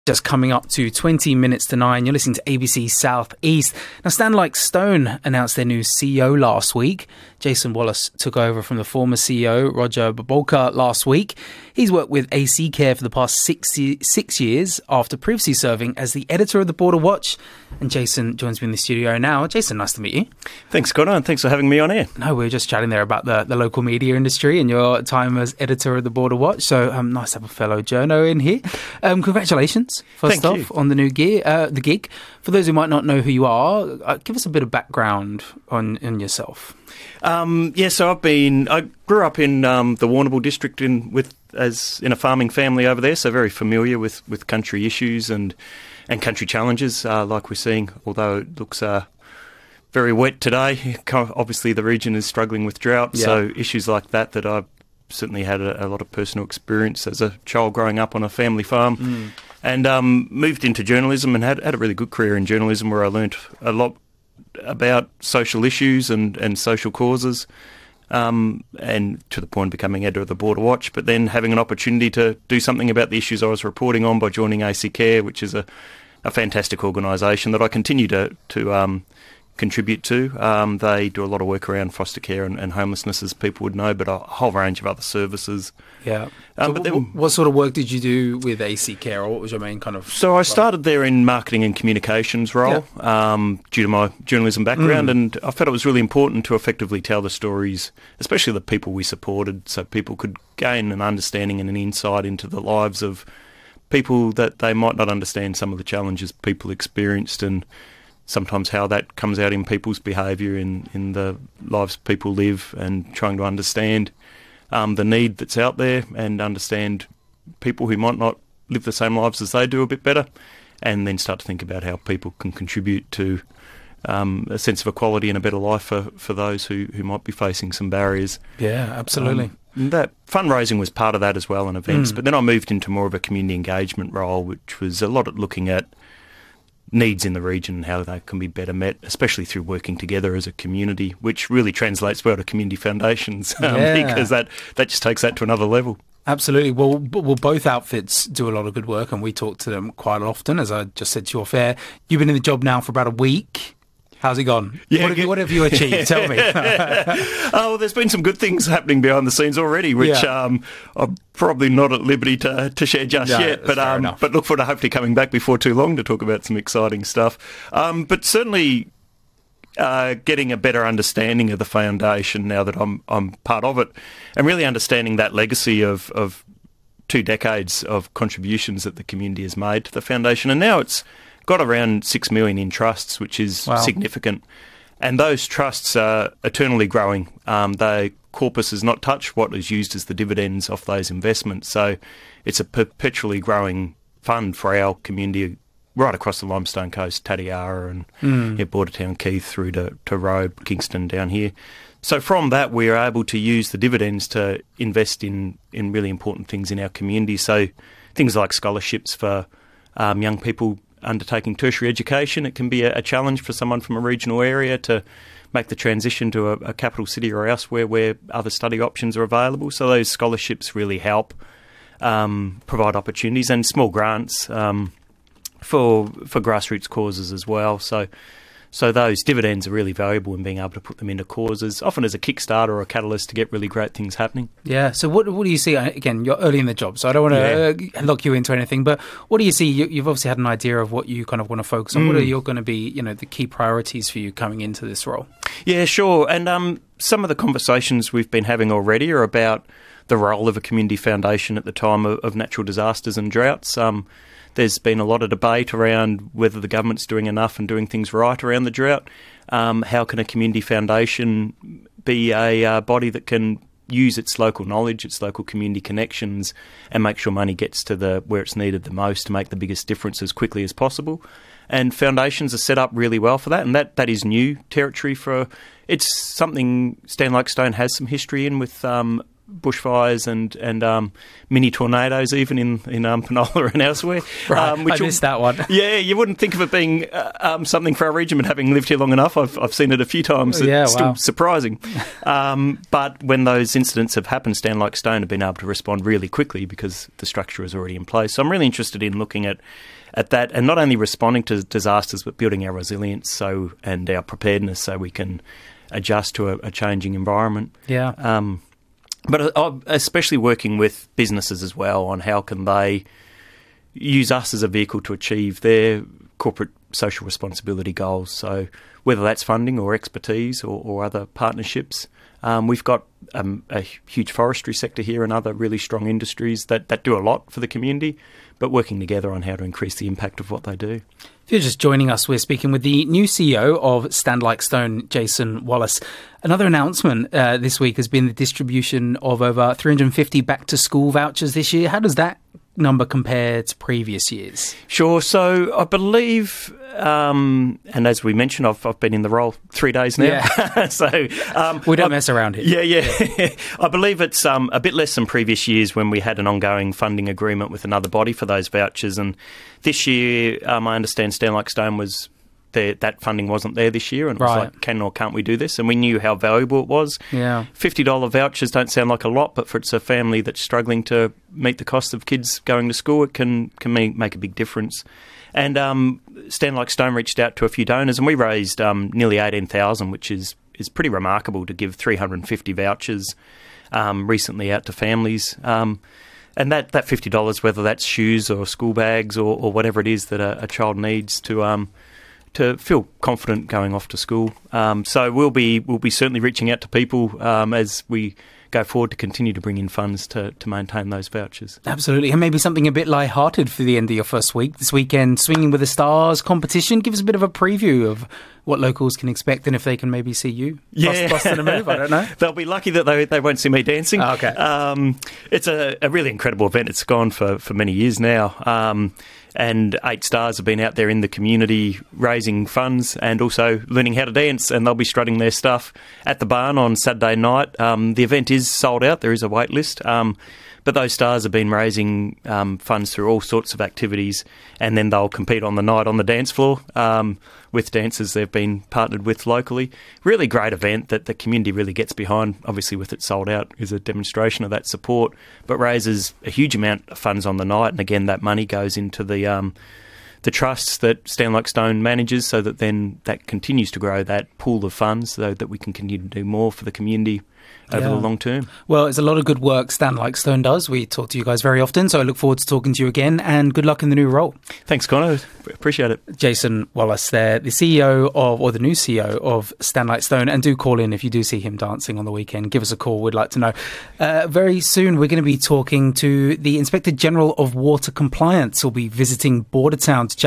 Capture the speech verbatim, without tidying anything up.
Just coming up to twenty minutes to nine, you're listening to A B C South East. Now, Stand Like Stone announced their new C E O last week. Jason Wallace took over from the former C E O, Roger Babolka, last week. He's worked with A C Care for the past six, six years after previously serving as the editor of the Border Watch. And Jason joins me in the studio now. Jason, nice to meet you. Thanks, Connor, and thanks for having me on air. No, we were just chatting there about the, the local media industry and your time as editor of the Border Watch. So um, nice to have a fellow journo in here. Um, congratulations, first Thank off, you. on the new gear, uh, the gig. For those who might not know who you are, uh, give us a bit of background on, on yourself. Um, yeah, so I've been. I grew up in um, the Warrnambool district in with as in a farming family over there, so very familiar with, with country issues and and country challenges, uh, like we're seeing. Although it looks uh, very wet today, obviously the region is struggling with drought. Yeah. So issues like that that I've certainly had a, a lot of personal experience as a child growing up on a family farm. Mm. And um, moved into journalism and had, had a really good career in journalism where I learnt a lot about social issues and, and social causes, um, and to the point of becoming editor of the Border Watch, but then having an opportunity to do something about the issues I was reporting on by joining A C Care, which is a, a fantastic organisation that I continue to, to um, contribute to. Um, they do a lot of work around foster care and, and homelessness, as people would know, but a whole range of other services. Yeah. Um, So but w- then, what sort of work did you do with A C Care, or what was your main kind of... so I started there in marketing and communications role, um, due to my journalism background, Mm. and I felt it was really important to effectively tell the stories, especially the people we supported, so people could gain an understanding and an insight into the lives of people that they might not understand some of the challenges people experienced, and sometimes how that comes out in people's behaviour, in, in the lives people live, and trying to understand um, the need that's out there and understand people who might not live the same lives as they do a bit better, and then start to think about how people can contribute to um, a sense of equality and a better life for, for those who, who might be facing some barriers. Yeah, absolutely. Um, and that fundraising was part of that as well, and events. Mm. But then I moved into more of a community engagement role, which was a lot of looking at needs in the region and how they can be better met, especially through working together as a community, which really translates well to community foundations, um, Yeah. because that, that just takes that to another level. Absolutely. Well, b- well, both outfits do a lot of good work, and we talk to them quite often, as I just said to you off air. You've been in the job now for about a week. How's it gone? Yeah, what, have you, what have you achieved? Tell me. Oh, well, there's been some good things happening behind the scenes already, which Yeah. um, I'm probably not at liberty to, to share just No, yet. that's But fair um, enough. but look forward to hopefully coming back before too long to talk about some exciting stuff. Um, but certainly uh, getting a better understanding of the foundation now that I'm I'm part of it, and really understanding that legacy of of two decades of contributions that the community has made to the foundation, and now it's got around six million in trusts, which is Wow. significant. And those trusts are eternally growing. Um, their corpus is not touched, what is used as the dividends off those investments. So it's a perpetually growing fund for our community right across the Limestone Coast, Tatiara and Mm. yeah, Bordertown, Keith through to, to Robe, Kingston down here. So from that, we're able to use the dividends to invest in, in really important things in our community. So things like scholarships for um, young people undertaking tertiary education. It can be a, a challenge for someone from a regional area to make the transition to a, a capital city or elsewhere where other study options are available. So those scholarships really help um, provide opportunities, and small grants um, for for grassroots causes as well. So so those dividends are really valuable in being able to put them into causes, often as a kickstarter or a catalyst to get really great things happening. Yeah. So what what do you see? Again, you're early in the job, so I don't want to uh, lock you into anything. But what do you see? You, you've obviously had an idea of what you kind of want to focus on. Mm. What are your going to be, you know, the key priorities for you coming into this role? Yeah, sure. And um, some of the conversations we've been having already are about the role of a community foundation at the time of, of natural disasters and droughts. Um, there's been a lot of debate around whether the government's doing enough and doing things right around the drought. Um, how can a community foundation be a uh, body that can use its local knowledge, its local community connections, and make sure money gets to the where it's needed the most to make the biggest difference as quickly as possible? And foundations are set up really well for that, and that, that is new territory for... It's something Stand Like Stone has some history in, with um, bushfires and and um, mini tornadoes, even in in um, Penola and elsewhere. Right, um, which I missed that one. Yeah, you wouldn't think of it being uh, um, something for our region, but having lived here long enough, I've I've seen it a few times. It's yeah, still wow. surprising. um, but when those incidents have happened, Stand Like Stone have been able to respond really quickly because the structure is already in place. So I'm really interested in looking at at that, and not only responding to disasters, but building our resilience so and our preparedness so we can adjust to a, a changing environment. Yeah. Um, but uh, especially working with businesses as well on how can they use us as a vehicle to achieve their corporate social responsibility goals. So whether that's funding or expertise or, or other partnerships. Um, we've got um, a huge forestry sector here and other really strong industries that, that do a lot for the community, but working together on how to increase the impact of what they do. If you're just joining us, we're speaking with the new C E O of Stand Like Stone, Jason Wallace. Another announcement uh, this week has been the distribution of over three hundred fifty back-to-school vouchers this year. How does that number compare to previous years? Sure. So I believe, um, and as we mentioned, I've, I've been in the role three days now. Yeah. so um, we don't I, mess around here. Yeah, yeah. I believe it's um, a bit less than previous years when we had an ongoing funding agreement with another body for those vouchers. And this year, um, I understand Stand Like Stone was there, that funding wasn't there this year, and it was Right. like, can or can't we do this? And we knew how valuable it was. Yeah. fifty dollars vouchers don't sound like a lot, but for it's a family that's struggling to meet the cost of kids going to school, it can can make, make a big difference. And um, Stand Like Stone reached out to a few donors, and we raised um, nearly eighteen thousand, which is, is pretty remarkable to give three hundred fifty vouchers um, recently out to families. Um, and that, that fifty dollars, whether that's shoes or school bags or, or whatever it is that a, a child needs to um, to feel confident going off to school. Um, so we'll be we'll be certainly reaching out to people um, as we go forward to continue to bring in funds to, to maintain those vouchers. Absolutely. And maybe something a bit lighthearted for the end of your first week. This weekend, Swinging with the Stars competition. Give us a bit of a preview of what locals can expect and if they can maybe see you yeah. busting a move. I don't know. They'll be lucky that they, they won't see me dancing. Oh, okay. Um, it's a, a really incredible event. It's gone for, for many years now. Um, and Eight Stars have been out there in the community raising funds and also learning how to dance, and they'll be strutting their stuff at the barn on Saturday night. Um, the event is sold out. There is a wait list. Um, but those stars have been raising um, funds through all sorts of activities, and then they'll compete on the night on the dance floor um, with dancers they've been partnered with locally. Really great event that the community really gets behind. Obviously, with it sold out is a demonstration of that support, but raises a huge amount of funds on the night. And again, that money goes into the um, the trusts that Stand Like Stone manages, so that then that continues to grow that pool of funds so that we can continue to do more for the community over Yeah. the long term. Well, it's a lot of good work Stand Like Stone does. We talk to you guys very often, so I look forward to talking to you again, and good luck in the new role. Thanks, Connor. Appreciate it. Jason Wallace there, the C E O of, or the new C E O of Stand Like Stone, and do call in if you do see him dancing on the weekend. Give us a call, we'd like to know. Uh, very soon we're going to be talking to the Inspector General of Water Compliance, who'll be visiting Bordertown to chat